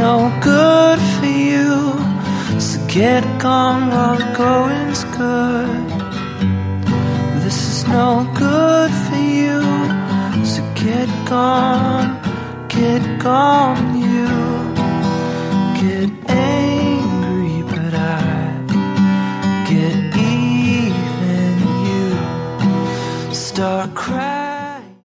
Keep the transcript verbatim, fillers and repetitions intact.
no good for you, so get gone while the going's good. This is no good for you, so get gone, get gone, you, get